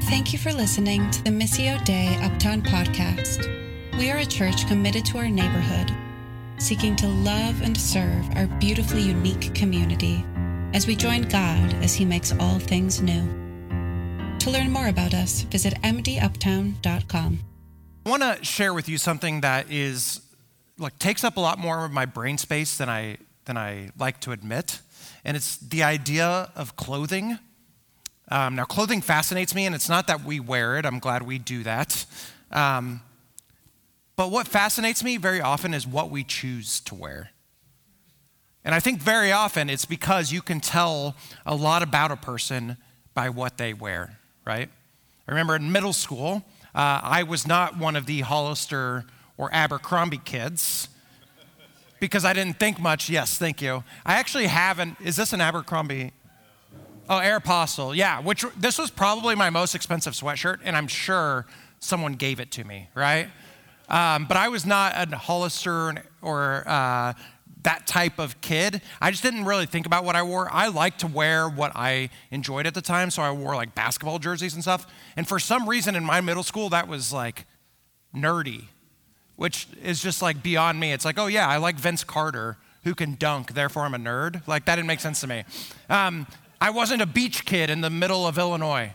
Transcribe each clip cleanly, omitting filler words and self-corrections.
Thank you for listening to the Missio Dei Uptown podcast. We are a church committed to our neighborhood, seeking to love and serve our beautifully unique community as we join God as He makes all things new. To learn more about us, visit mduptown.com. I want to share with you something that takes up a lot more of my brain space than I like to admit, and it's the idea of clothing. Now, clothing fascinates me, and it's not that we wear it. I'm glad we do that. But what fascinates me very often is what we choose to wear. And I think very often it's because you can tell a lot about a person by what they wear, right? I remember in middle school, I was not one of the Hollister or Abercrombie kids because I didn't think much. Yes, thank you. I actually haven't. Is this an Abercrombie? Oh, Aeropostale, yeah, this was probably my most expensive sweatshirt, and I'm sure someone gave it to me, right? But I was not a Hollister or that type of kid. I just didn't really think about what I wore. I liked to wear what I enjoyed at the time, so I wore like basketball jerseys and stuff. And for some reason in my middle school, that was like nerdy, which is just like beyond me. It's like, oh yeah, I like Vince Carter, who can dunk, therefore I'm a nerd. Like that didn't make sense to me. I wasn't a beach kid in the middle of Illinois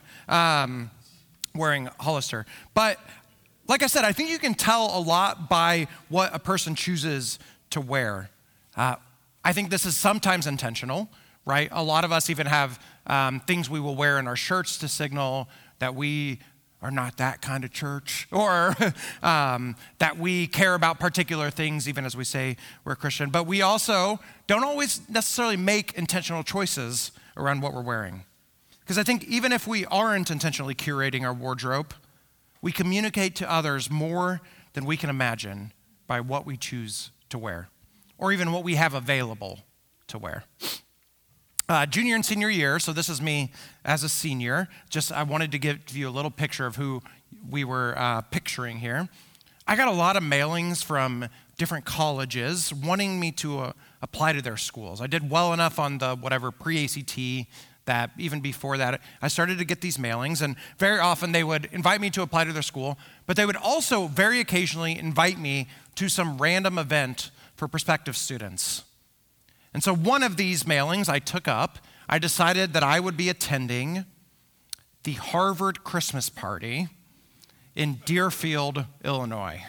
wearing Hollister. But like I said, I think you can tell a lot by what a person chooses to wear. I think this is sometimes intentional, right? A lot of us even have things we will wear in our shirts to signal that we are not that kind of church, or that we care about particular things even as we say we're a Christian. But we also don't always necessarily make intentional choices around what we're wearing. Because I think even if we aren't intentionally curating our wardrobe, we communicate to others more than we can imagine by what we choose to wear, or even what we have available to wear. Junior and senior year, so this is me as a senior. I wanted to give you a little picture of who we were picturing here. I got a lot of mailings from different colleges wanting me to apply to their schools. I did well enough on the pre-ACT that even before that, I started to get these mailings, and very often they would invite me to apply to their school, but they would also very occasionally invite me to some random event for prospective students. And so one of these mailings I took up. I decided that I would be attending the Harvard Christmas party in Deerfield, Illinois.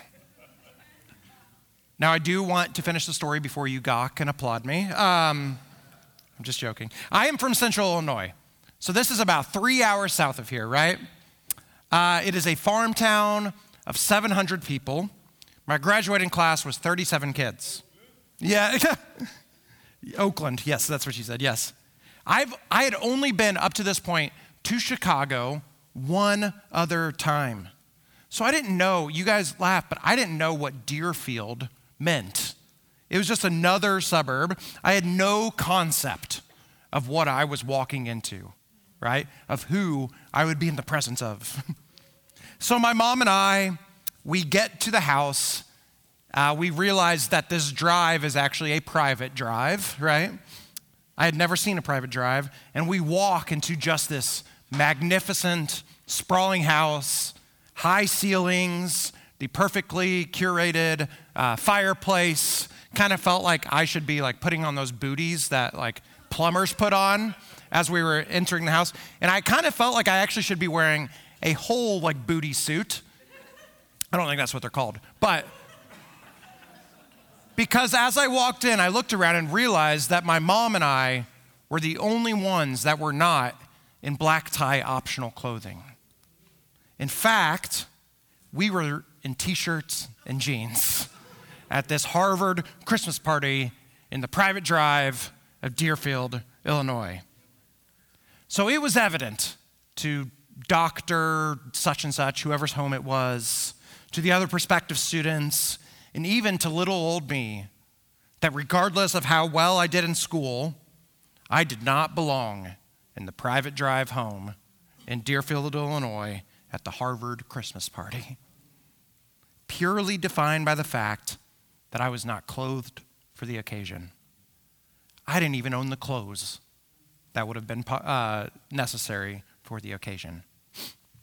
Now, I do want to finish the story before you gawk and applaud me. I'm just joking. I am from Central Illinois, so this is about 3 hours south of here, right? It is a farm town of 700 people. My graduating class was 37 kids. Yeah. Oakland, yes, that's what she said, yes. I had only been up to this point to Chicago one other time. So I didn't know, you guys laugh, but I didn't know what Deerfield meant. It was just another suburb. I had no concept of what I was walking into, right? Of who I would be in the presence of. So my mom and I, we get to the house. We realized that this drive is actually a private drive, right? I had never seen a private drive. And we walk into just this magnificent, sprawling house, high ceilings, the perfectly curated fireplace. Kind of felt like I should be like putting on those booties that like plumbers put on as we were entering the house. And I kind of felt like I actually should be wearing a whole like booty suit. I don't think that's what they're called, but because as I walked in, I looked around and realized that my mom and I were the only ones that were not in black tie optional clothing. In fact, we were in t-shirts and jeans at this Harvard Christmas party in the private drive of Deerfield, Illinois. So it was evident to Dr. such and such, whoever's home it was, to the other prospective students, and even to little old me, that regardless of how well I did in school, I did not belong in the private drive home in Deerfield, Illinois at the Harvard Christmas party, purely defined by the fact that I was not clothed for the occasion. I didn't even own the clothes that would have been necessary for the occasion.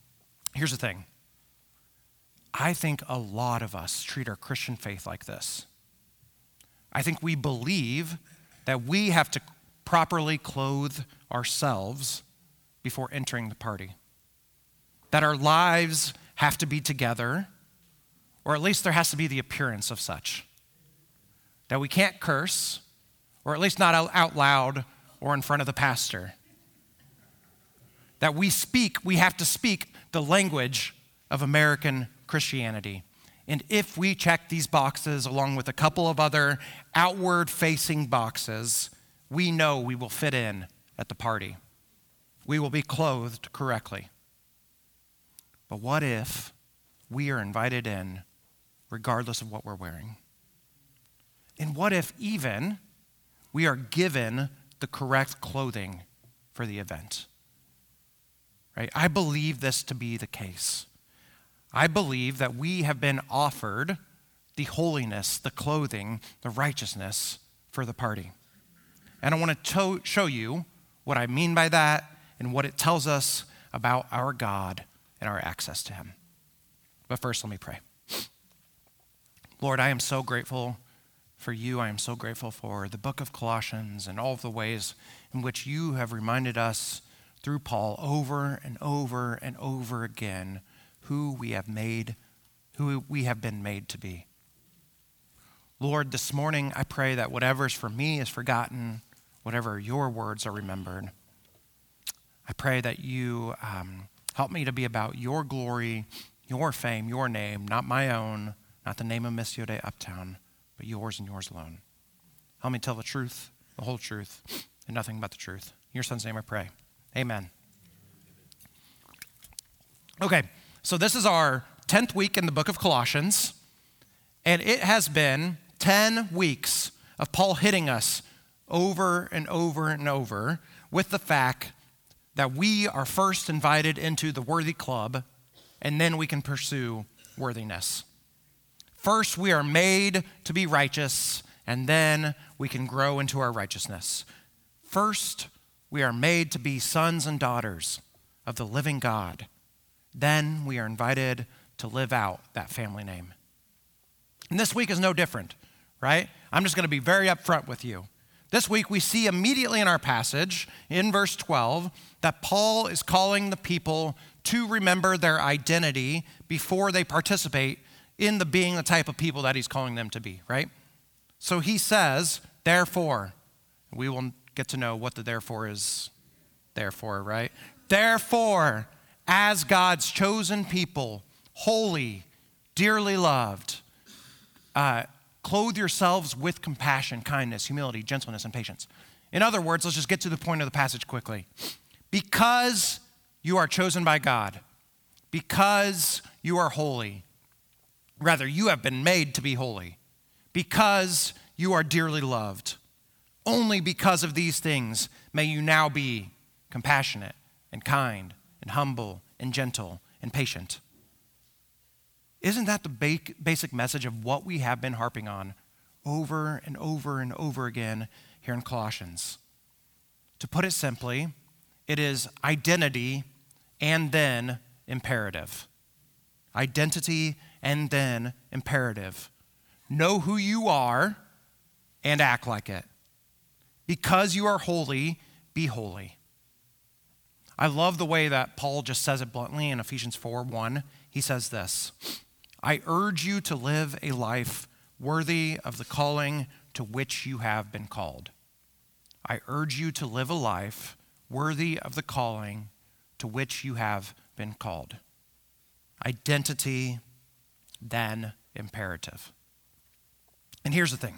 Here's the thing. I think a lot of us treat our Christian faith like this. I think we believe that we have to properly clothe ourselves before entering the party. That our lives have to be together, or at least there has to be the appearance of such. That we can't curse, or at least not out loud or in front of the pastor. That we have to speak the language of American Christianity. And if we check these boxes along with a couple of other outward-facing boxes, we know we will fit in at the party. We will be clothed correctly. But what if we are invited in regardless of what we're wearing? And what if even we are given the correct clothing for the event? Right? I believe this to be the case. I believe that we have been offered the holiness, the clothing, the righteousness for the party. And I want to show you what I mean by that and what it tells us about our God and our access to him. But first, let me pray. Lord, I am so grateful for you. I am so grateful for the book of Colossians and all of the ways in which you have reminded us through Paul over and over and over again who we have been made to be. Lord, this morning I pray that whatever is for me is forgotten, whatever your words are remembered. I pray that you help me to be about your glory, your fame, your name, not my own, not the name of Missio Dei Uptown, but yours and yours alone. Help me tell the truth, the whole truth, and nothing but the truth. In your son's name I pray. Amen. Okay, so this is our 10th week in the book of Colossians, and it has been 10 weeks of Paul hitting us over and over and over with the fact that we are first invited into the worthy club, and then we can pursue worthiness. First, we are made to be righteous, and then we can grow into our righteousness. First, we are made to be sons and daughters of the living God. Then we are invited to live out that family name. And this week is no different, right? I'm just going to be very upfront with you. This week we see immediately in our passage, in verse 12, that Paul is calling the people to remember their identity before they participate in the being the type of people that he's calling them to be, right? So he says, therefore, we will get to know what the therefore is there for, right? Therefore, as God's chosen people, holy, dearly loved, clothe yourselves with compassion, kindness, humility, gentleness, and patience. In other words, let's just get to the point of the passage quickly. Because you are chosen by God, because you are holy, rather, you have been made to be holy, because you are dearly loved, only because of these things may you now be compassionate and kind and humble and gentle and patient. Isn't that the basic message of what we have been harping on over and over and over again here in Colossians? To put it simply, it is identity and then imperative. Identity and then imperative. Know who you are and act like it. Because you are holy, be holy. I love the way that Paul just says it bluntly in Ephesians 4:1. He says this, I urge you to live a life worthy of the calling to which you have been called. I urge you to live a life worthy of the calling to which you have been called. Identity, then imperative. And here's the thing.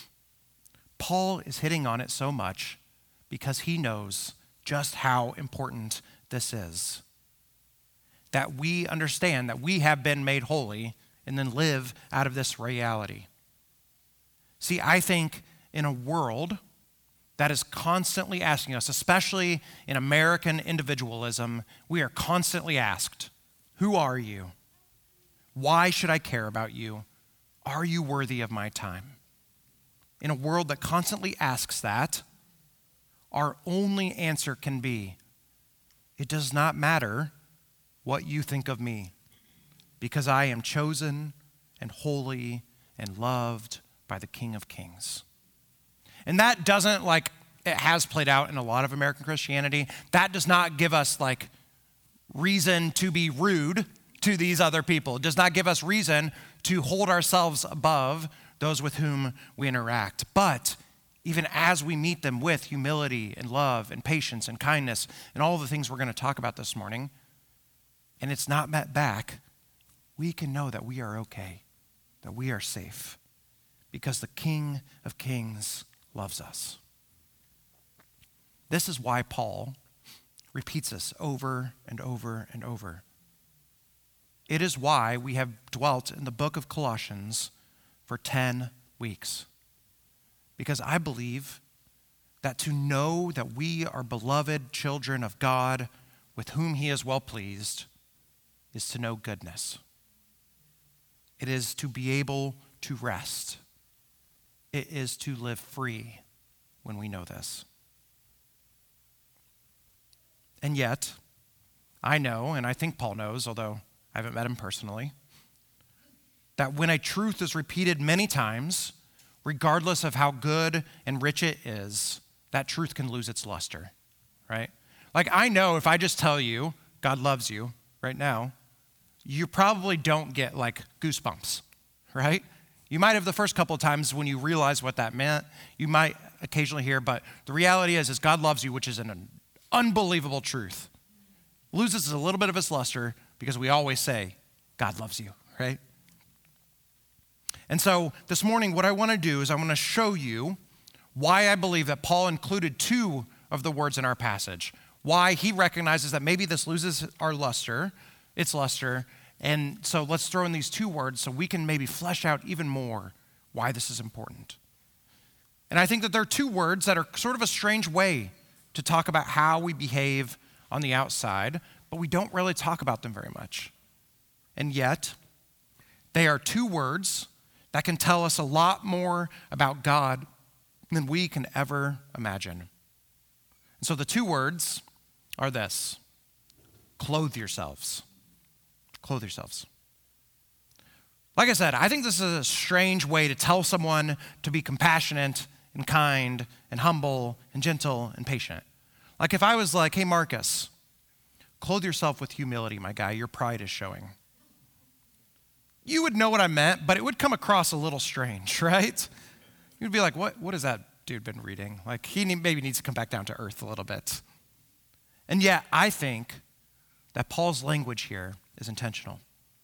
Paul is hitting on it so much because he knows just how important this is. That we understand that we have been made holy and then live out of this reality. See, I think in a world that is constantly asking us, especially in American individualism, we are constantly asked, who are you? Why should I care about you? Are you worthy of my time? In a world that constantly asks that, our only answer can be, it does not matter what you think of me, because I am chosen and holy and loved by the King of Kings. And that doesn't, like it has played out in a lot of American Christianity, that does not give us like reason to be rude to these other people. It does not give us reason to hold ourselves above those with whom we interact. But even as we meet them with humility and love and patience and kindness and all the things we're going to talk about this morning, and it's not met back, we can know that we are okay, that we are safe, because the King of Kings loves us. This is why Paul repeats this over and over and over. It is why we have dwelt in the book of Colossians for 10 weeks. Because I believe that to know that we are beloved children of God with whom he is well pleased is to know goodness. It is to be able to rest. It is to live free when we know this. And yet, I know, and I think Paul knows, although I haven't met him personally, that when a truth is repeated many times, regardless of how good and rich it is, that truth can lose its luster, right? Like I know if I just tell you God loves you right now, you probably don't get like goosebumps, right? You might have the first couple of times when you realize what that meant. You might occasionally hear, but the reality is God loves you, which is an unbelievable truth. Loses a little bit of its luster because we always say, God loves you, right? And so this morning, what I want to do is I want to show you why I believe that Paul included two of the words in our passage, why he recognizes that maybe this loses its luster, and so let's throw in these two words so we can maybe flesh out even more why this is important. And I think that there are two words that are sort of a strange way to talk about how we behave on the outside, but we don't really talk about them very much. And yet, they are two words that can tell us a lot more about God than we can ever imagine. And so the two words are this: clothe yourselves. Clothe yourselves. Like I said, I think this is a strange way to tell someone to be compassionate and kind and humble and gentle and patient. Like if I was like, hey, Marcus, clothe yourself with humility, my guy, your pride is showing. You would know what I meant, but it would come across a little strange, right? You'd be like, what has that dude been reading? Like he maybe needs to come back down to earth a little bit. And yet I think that Paul's language here is intentional.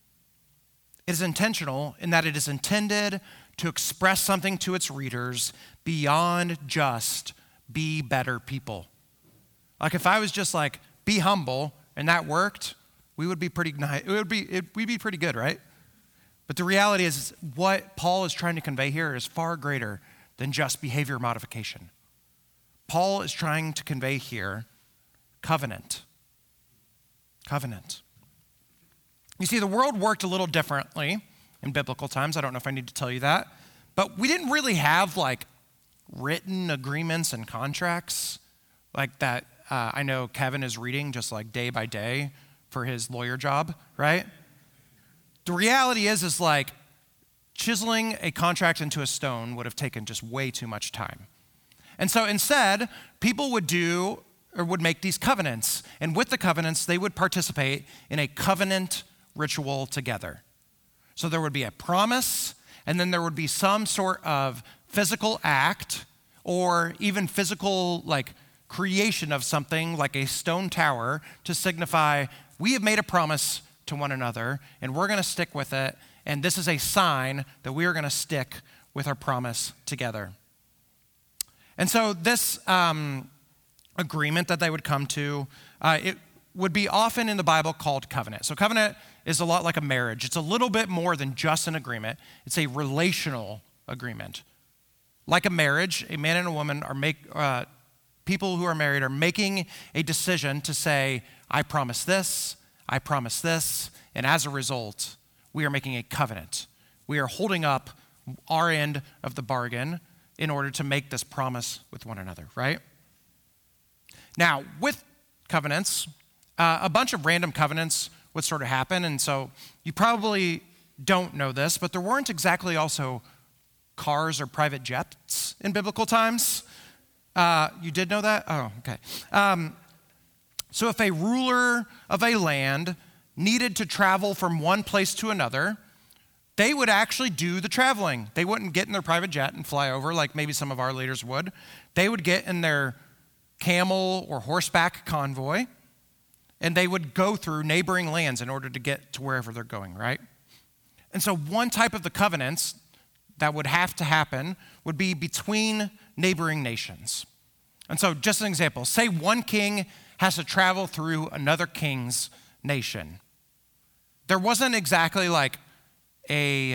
It is intentional in that it is intended to express something to its readers beyond just be better people. Like if I was just like, be humble, and that worked, we would be pretty nice. We'd be pretty good, right? But the reality is what Paul is trying to convey here is far greater than just behavior modification. Paul is trying to convey here covenant. Covenant. You see, the world worked a little differently in biblical times. I don't know if I need to tell you that. But we didn't really have like written agreements and contracts like that. I know Kevin is reading just like day by day for his lawyer job, right? The reality is like chiseling a contract into a stone would have taken just way too much time. And so instead, people would make these covenants. And with the covenants, they would participate in a covenant ritual together. So there would be a promise, and then there would be some sort of physical act or even physical like creation of something like a stone tower to signify we have made a promise to one another and we're going to stick with it, and this is a sign that we are going to stick with our promise together. And so this agreement that they would come to, it would be often in the Bible called covenant. So covenant is a lot like a marriage. It's a little bit more than just an agreement. It's a relational agreement. Like a marriage, a man and a woman people who are married are making a decision to say, I promise this, and as a result, we are making a covenant. We are holding up our end of the bargain in order to make this promise with one another, right? Now, with covenants, a bunch of random covenants would sort of happen. And so you probably don't know this, but there weren't exactly also cars or private jets in biblical times. You did know that? Oh, okay. So if a ruler of a land needed to travel from one place to another, they would actually do the traveling. They wouldn't get in their private jet and fly over like maybe some of our leaders would. They would get in their camel or horseback convoy, and they would go through neighboring lands in order to get to wherever they're going, right? And so one type of the covenants that would have to happen would be between neighboring nations. And so just an example, say one king has to travel through another king's nation. There wasn't exactly like a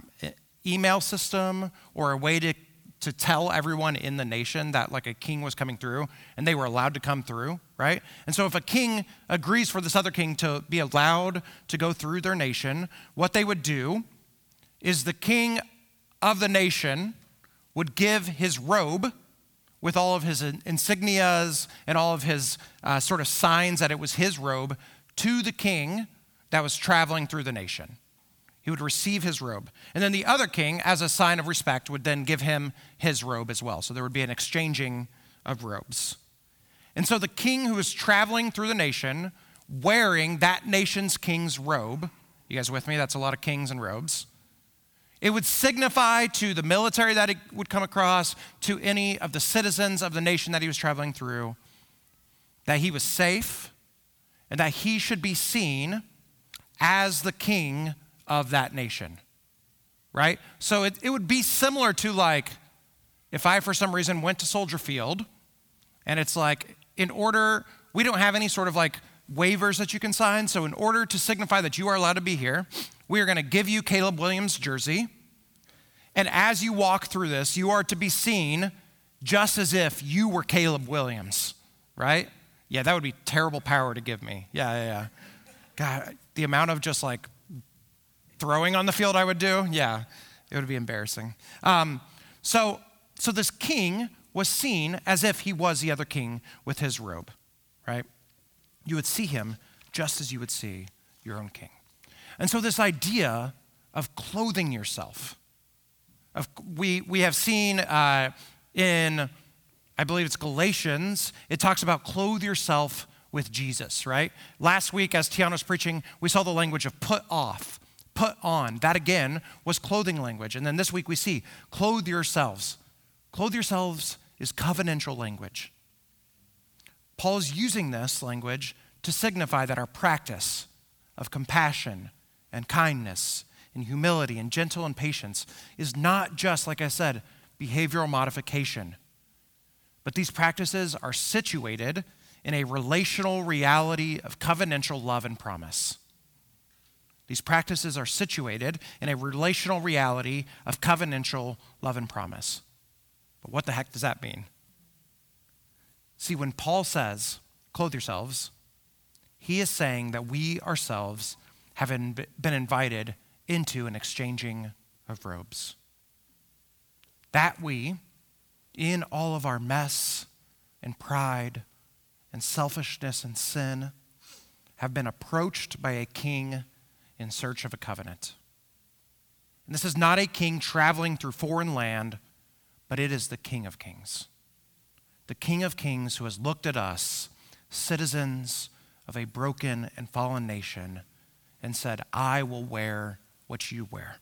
email system or a way to tell everyone in the nation that like a king was coming through and they were allowed to come through, right? And so if a king agrees for this other king to be allowed to go through their nation, what they would do is the king of the nation would give his robe with all of his insignias and all of his sort of signs that it was his robe to the king that was traveling through the nation. He would receive his robe. And then the other king, as a sign of respect, would then give him his robe as well. So there would be an exchanging of robes. And so the king who was traveling through the nation, wearing that nation's king's robe, you guys with me? That's a lot of kings and robes. It would signify to the military that it would come across, to any of the citizens of the nation that he was traveling through, that he was safe and that he should be seen as the king of that nation, right? So it would be similar to like if I, for some reason, went to Soldier Field and it's like we don't have any sort of like waivers that you can sign. So in order to signify that you are allowed to be here, we are going to give you Caleb Williams' jersey. And as you walk through this, you are to be seen just as if you were Caleb Williams, right? Yeah, that would be terrible power to give me. Yeah. God, the amount of just like throwing on the field I would do, yeah, it would be embarrassing. So this king was seen as if he was the other king with his robe, right? You would see him just as you would see your own king. And so this idea of clothing yourself, we have seen in, I believe it's Galatians, it talks about clothe yourself with Jesus, right? Last week as Tiana was preaching, we saw the language of put off, put on. That again was clothing language. And then this week we see clothe yourselves. Clothe yourselves is covenantal language. Paul's using this language to signify that our practice of compassion and kindness and humility and gentle and patience is not just, like I said, behavioral modification, but these practices are situated in a relational reality of covenantal love and promise. These practices are situated in a relational reality of covenantal love and promise. But what the heck does that mean? See, when Paul says, clothe yourselves, he is saying that we ourselves have been invited into an exchanging of robes. That we, in all of our mess and pride and selfishness and sin, have been approached by a king in search of a covenant. And this is not a king traveling through foreign land, but it is the King of Kings. The King of Kings who has looked at us, citizens of a broken and fallen nation, and said, I will wear what you wear.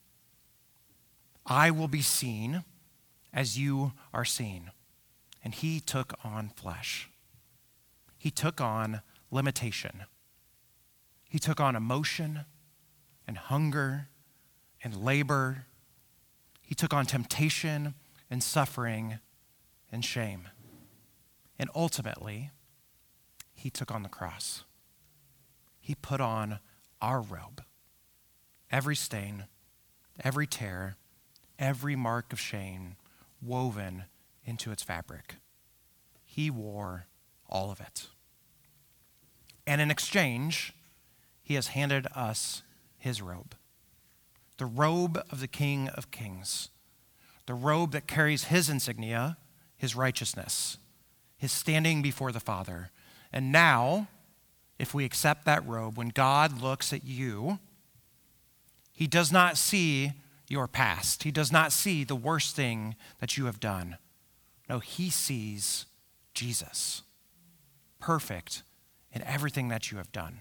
I will be seen as you are seen. And he took on flesh. He took on limitation. He took on emotion and hunger and labor. He took on temptation and suffering and shame. And ultimately, he took on the cross. He put on our robe. Every stain, every tear, every mark of shame woven into its fabric. He wore all of it. And in exchange, he has handed us his robe. The robe of the King of Kings. The robe that carries his insignia, his righteousness, his standing before the Father. And now, if we accept that robe, when God looks at you, he does not see your past. He does not see the worst thing that you have done. No, he sees Jesus, perfect in everything that you have done,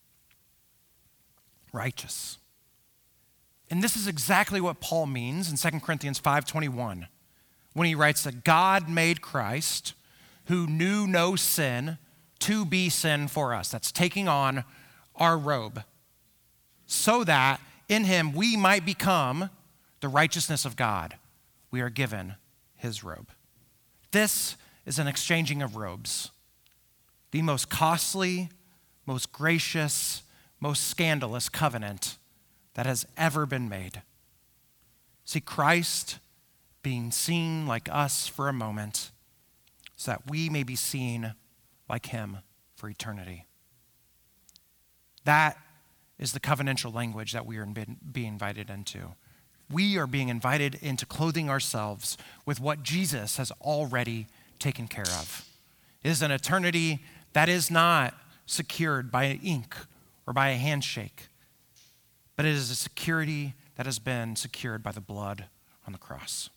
righteous. And this is exactly what Paul means in 2 Corinthians 5:21, when he writes that God made Christ, who knew no sin, to be sin for us. That's taking on our robe, so that in him we might become the righteousness of God. We are given his robe. This is an exchanging of robes, the most costly, most gracious, most scandalous covenant that has ever been made. See, Christ being seen like us for a moment, so that we may be seen like him for eternity. That is the covenantal language that we are being invited into. We are being invited into clothing ourselves with what Jesus has already taken care of. It is an eternity that is not secured by ink or by a handshake, but it is a security that has been secured by the blood on the cross.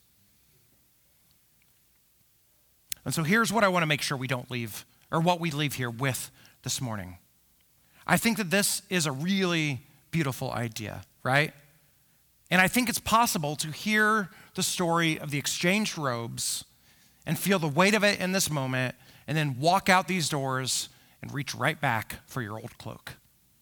And so here's what I want to make sure we don't leave, or what we leave here with this morning. I think that this is a really beautiful idea, right? And I think it's possible to hear the story of the exchanged robes and feel the weight of it in this moment, and then walk out these doors and reach right back for your old cloak,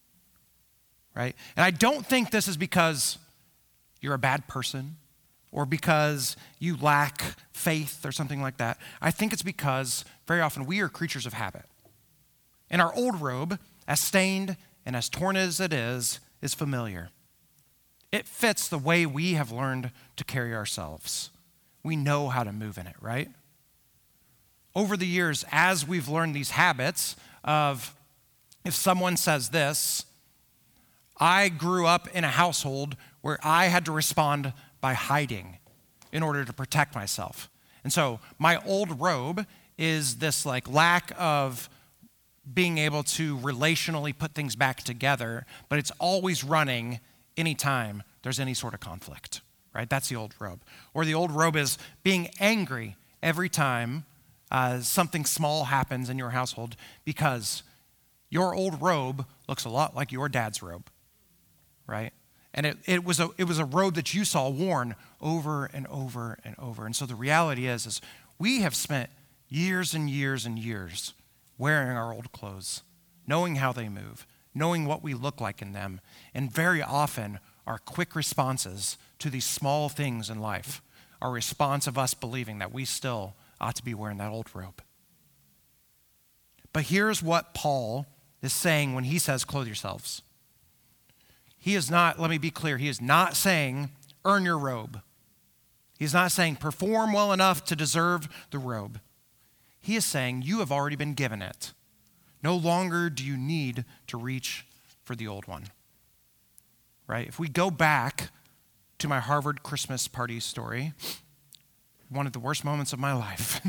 right? And I don't think this is because you're a bad person or because you lack faith or something like that. I think it's because very often we are creatures of habit. And our old robe, as stained and as torn as it is familiar. It fits the way we have learned to carry ourselves. We know how to move in it, right? Over the years, as we've learned these habits of, if someone says this, I grew up in a household where I had to respond by hiding in order to protect myself. And so my old robe is this like lack of being able to relationally put things back together, but it's always running anytime there's any sort of conflict, right? That's the old robe. Or the old robe is being angry every time something small happens in your household, because your old robe looks a lot like your dad's robe, right? And it was a robe that you saw worn over and over and over. And so the reality is we have spent years and years and years wearing our old clothes, knowing how they move, knowing what we look like in them, and very often our quick responses to these small things in life are a response of us believing that we still ought to be wearing that old robe. But here's what Paul is saying when he says, clothe yourselves. He is not, let me be clear, he is not saying, earn your robe. He's not saying, perform well enough to deserve the robe. He is saying, you have already been given it. No longer do you need to reach for the old one, right? If we go back to my Harvard Christmas party story, one of the worst moments of my life.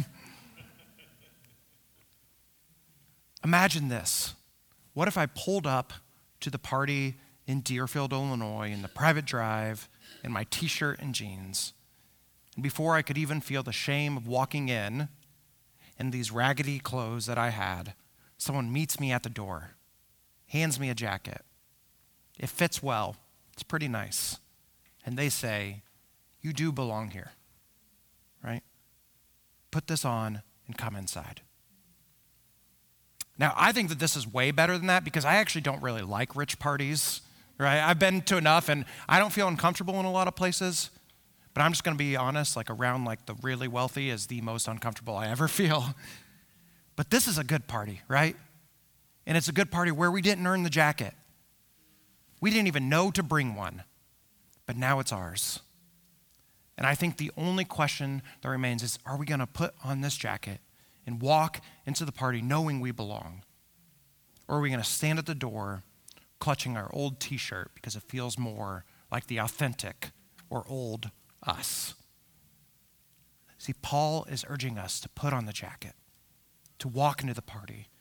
Imagine this. What if I pulled up to the party in Deerfield, Illinois, in the private drive, in my t-shirt and jeans, and before I could even feel the shame of walking in these raggedy clothes that I had, someone meets me at the door, hands me a jacket. It fits well. It's pretty nice. And they say, you do belong here, right? Put this on and come inside. Now, I think that this is way better than that because I actually don't really like rich parties, right? I've been to enough and I don't feel uncomfortable in a lot of places. But I'm just going to be honest, like around like the really wealthy is the most uncomfortable I ever feel. But this is a good party, right? And it's a good party where we didn't earn the jacket. We didn't even know to bring one, but now it's ours. And I think the only question that remains is, are we going to put on this jacket and walk into the party knowing we belong? Or are we going to stand at the door clutching our old t-shirt because it feels more like the authentic or old us? See, Paul is urging us to put on the jacket, to walk into the party,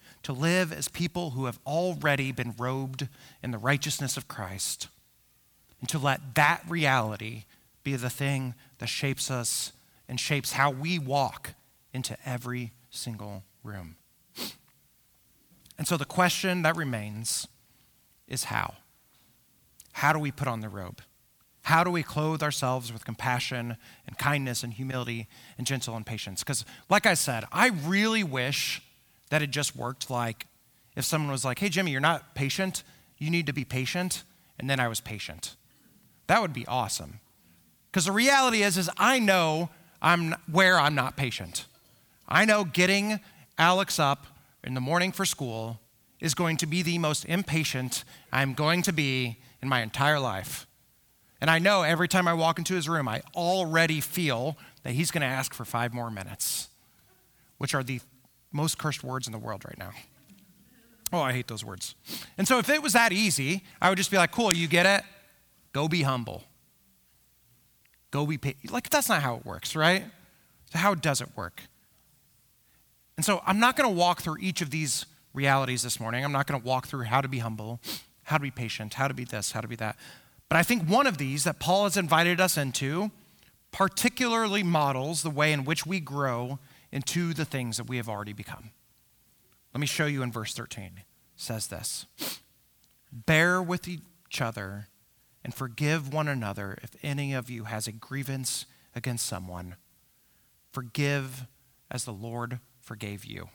to live as people who have already been robed in the righteousness of Christ, and to let that reality be the thing that shapes us and shapes how we walk into every single room. And so the question that remains is how? How do we put on the robe? How do we clothe ourselves with compassion and kindness and humility and gentle and patience? Because like I said, I really wish that it just worked like if someone was like, hey, Jimmy, you're not patient. You need to be patient. And then I was patient. That would be awesome. Because the reality is I know I'm not patient. I know getting Alex up in the morning for school is going to be the most impatient I'm going to be in my entire life. And I know every time I walk into his room, I already feel that he's going to ask for 5 more minutes, which are the most cursed words in the world right now. Oh, I hate those words. And so if it was that easy, I would just be like, cool, you get it? Go be humble. Go be patient. Like, that's not how it works, right? So how does it work? And so I'm not going to walk through each of these realities this morning. I'm not going to walk through how to be humble, how to be patient, how to be this, how to be that. But I think one of these that Paul has invited us into particularly models the way in which we grow into the things that we have already become. Let me show you in verse 13. It says this: bear with each other and forgive one another if any of you has a grievance against someone. Forgive as the Lord forgave you.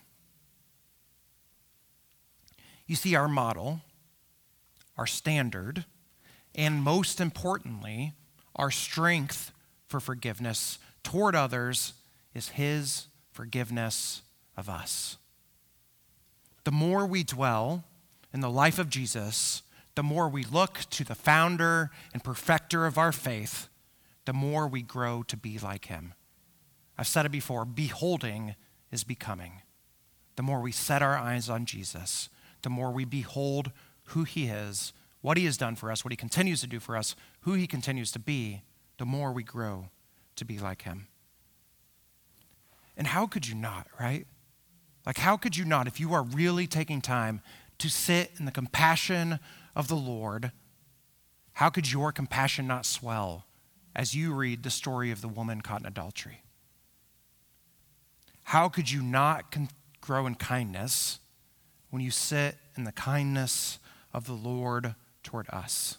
You see, our model, our standard, and most importantly, our strength for forgiveness toward others is his forgiveness of us. The more we dwell in the life of Jesus, the more we look to the founder and perfecter of our faith, the more we grow to be like him. I've said it before, beholding is becoming. The more we set our eyes on Jesus, the more we behold who he is, what he has done for us, what he continues to do for us, who he continues to be, the more we grow to be like him. And how could you not, right? Like, how could you not, if you are really taking time to sit in the compassion of the Lord, how could your compassion not swell as you read the story of the woman caught in adultery? How could you not grow in kindness when you sit in the kindness of the Lord toward us?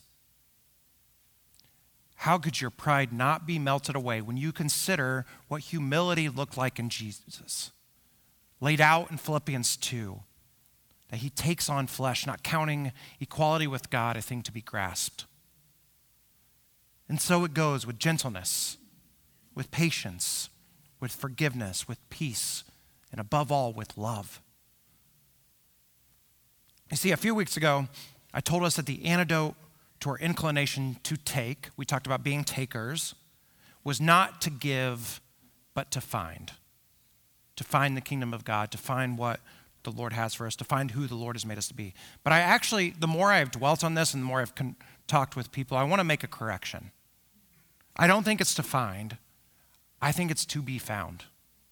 How could your pride not be melted away when you consider what humility looked like in Jesus, laid out in Philippians 2, that he takes on flesh, not counting equality with God a thing to be grasped. And so it goes with gentleness, with patience, with forgiveness, with peace, and above all, with love. You see, a few weeks ago, I told us that the antidote to our inclination to take, we talked about being takers, was not to give, but to find the kingdom of God, to find what the Lord has for us, to find who the Lord has made us to be. But I actually, the more I've dwelt on this and the more I've talked with people, I want to make a correction. I don't think it's to find. I think it's to be found.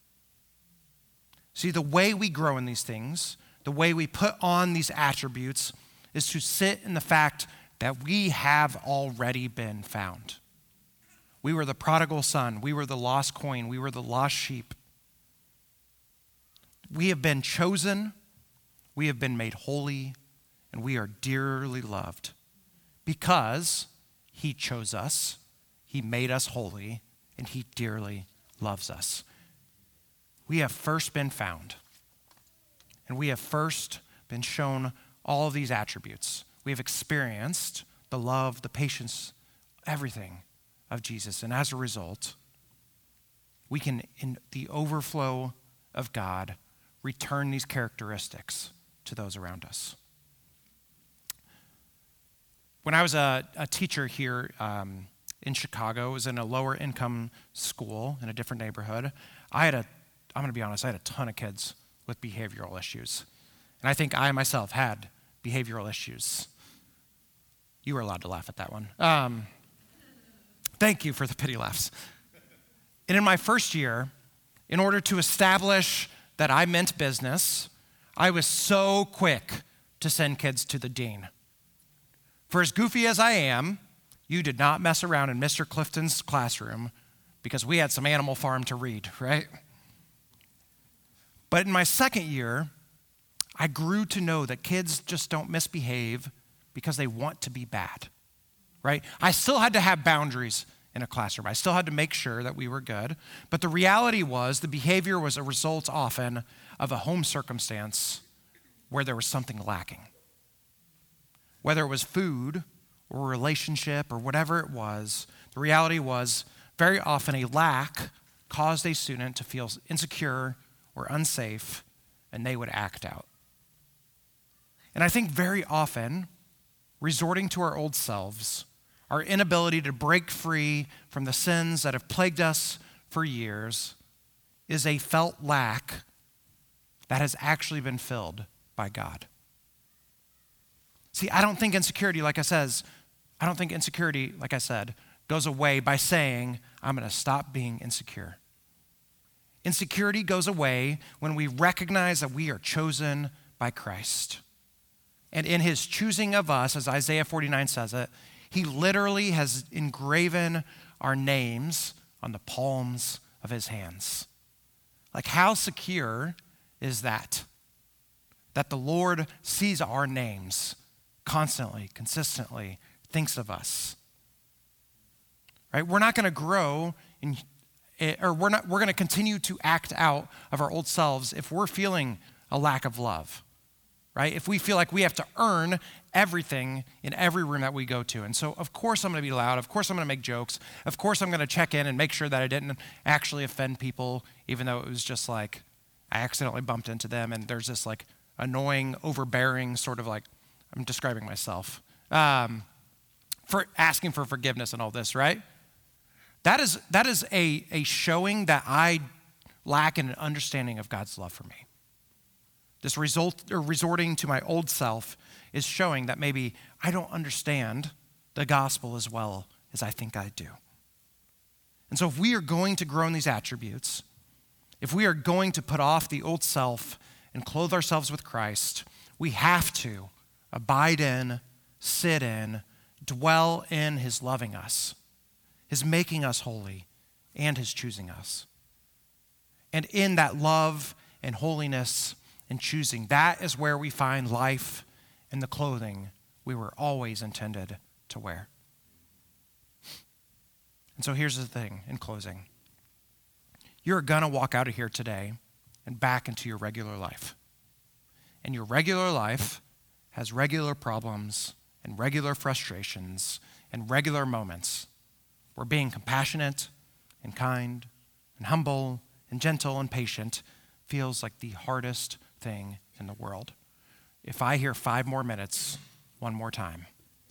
See, the way we grow in these things, the way we put on these attributes, is to sit in the fact that we have already been found. We were the prodigal son. We were the lost coin. We were the lost sheep. We have been chosen. We have been made holy. And we are dearly loved because he chose us. He made us holy. And he dearly loves us. We have first been found. And we have first been shown all of these attributes. We have experienced the love, the patience, everything of Jesus. And as a result, we can, in the overflow of God, return these characteristics to those around us. When I was a teacher here in Chicago, I was in a lower income school in a different neighborhood. I'm going to be honest, I had a ton of kids with behavioral issues. And I think I myself had behavioral issues. You were allowed to laugh at that one. Thank you for the pity laughs. And in my first year, in order to establish that I meant business, I was so quick to send kids to the dean. For as goofy as I am, you did not mess around in Mr. Clifton's classroom because we had some Animal Farm to read, right? But in my second year, I grew to know that kids just don't misbehave because they want to be bad, right? I still had to have boundaries in a classroom. I still had to make sure that we were good. But the reality was the behavior was a result often of a home circumstance where there was something lacking. Whether it was food or relationship or whatever it was, the reality was very often a lack caused a student to feel insecure or unsafe, and they would act out. And I think very often, resorting to our old selves, our inability to break free from the sins that have plagued us for years, is a felt lack that has actually been filled by God. See, I don't think insecurity, like I said, goes away by saying, I'm going to stop being insecure. Insecurity goes away when we recognize that we are chosen by Christ. And in his choosing of us, as Isaiah 49 says it, he literally has engraven our names on the palms of his hands. Like, how secure is that? That the Lord sees our names constantly, consistently, thinks of us. Right? We're not going to grow we're going to continue to act out of our old selves if we're feeling a lack of love. Right? If we feel like we have to earn everything in every room that we go to. And so, of course, I'm going to be loud. Of course, I'm going to make jokes. Of course, I'm going to check in and make sure that I didn't actually offend people, even though it was just like I accidentally bumped into them. And there's this like annoying, overbearing sort of like, I'm describing myself, for asking for forgiveness and all this, right? That is a showing that I lack in an understanding of God's love for me. This resorting to my old self is showing that maybe I don't understand the gospel as well as I think I do. And so if we are going to grow in these attributes, if we are going to put off the old self and clothe ourselves with Christ, we have to abide in, sit in, dwell in his loving us, his making us holy, and his choosing us. And in that love and holiness and choosing, that is where we find life and the clothing we were always intended to wear. And so here's the thing in closing. You're going to walk out of here today and back into your regular life. And your regular life has regular problems and regular frustrations and regular moments where being compassionate and kind and humble and gentle and patient feels like the hardest thing in the world. If I hear 5 more minutes, one more time.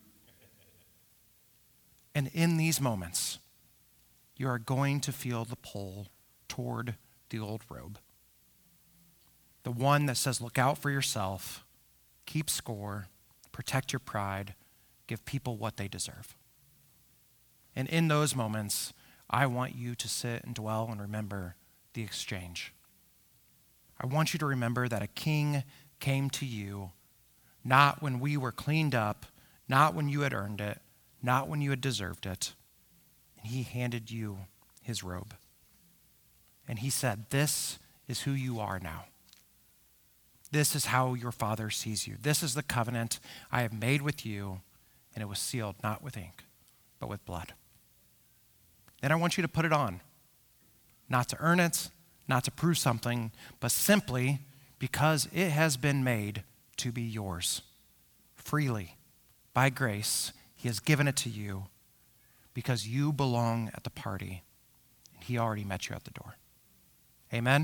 And in these moments, you are going to feel the pull toward the old robe. The one that says, look out for yourself, keep score, protect your pride, give people what they deserve. And in those moments, I want you to sit and dwell and remember the exchange. I want you to remember that a king came to you not when we were cleaned up, not when you had earned it, not when you had deserved it. And he handed you his robe. And he said, this is who you are now. This is how your Father sees you. This is the covenant I have made with you, and it was sealed not with ink, but with blood. Then I want you to put it on, not to earn it, not to prove something, but simply because it has been made to be yours. Freely, by grace, he has given it to you because you belong at the party, and he already met you at the door. Amen?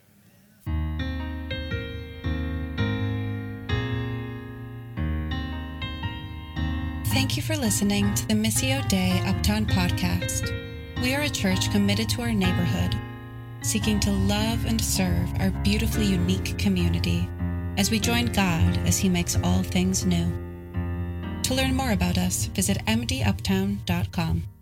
Thank you for listening to the Missio Dei Uptown podcast. We are a church committed to our neighborhood, seeking to love and serve our beautifully unique community as we join God as he makes all things new. To learn more about us, visit mduptown.com.